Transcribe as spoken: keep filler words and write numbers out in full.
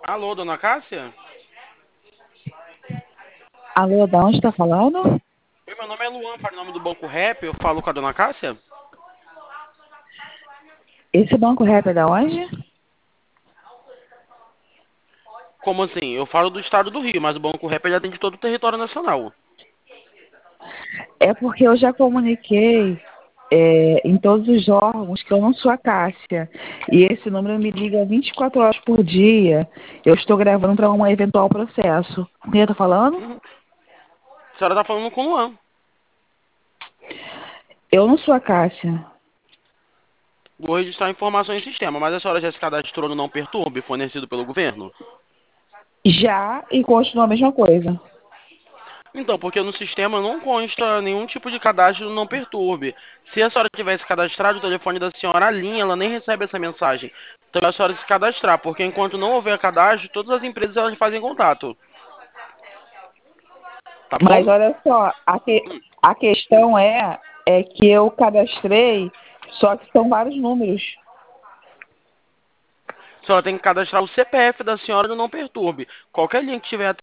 Alô, dona Cássia? Alô, da onde está falando? Oi, meu nome é Luan, para o nome do Banco Rap, eu falo com a dona Cássia? Esse banco rap é da onde? Como assim? Eu falo do estado do Rio, mas o Banco Rap ele atende todo o território nacional. É porque eu já comuniquei é, em todos os órgãos que eu não sou a Cássia. E esse número me liga vinte e quatro horas por dia. Eu estou gravando para um eventual processo. Quem está falando? Uhum. A senhora tá falando com o Luan. Eu não sou a Cássia. Vou registrar informações em sistema, mas a senhora já se cadastrou no Não Perturbe, fornecido pelo governo? Já e continua a mesma coisa. Então, porque no sistema não consta nenhum tipo de cadastro no Não Perturbe. Se a senhora tivesse cadastrado, o telefone da senhora alinha, ela nem recebe essa mensagem. Então é a senhora se cadastrar, porque enquanto não houver cadastro, todas as empresas elas fazem contato. Tá Mas bom? olha só, a, que, a questão é, é que eu cadastrei, só que são vários números. A senhora tem que cadastrar o C P F da senhora no Não Perturbe. Qualquer link que tiver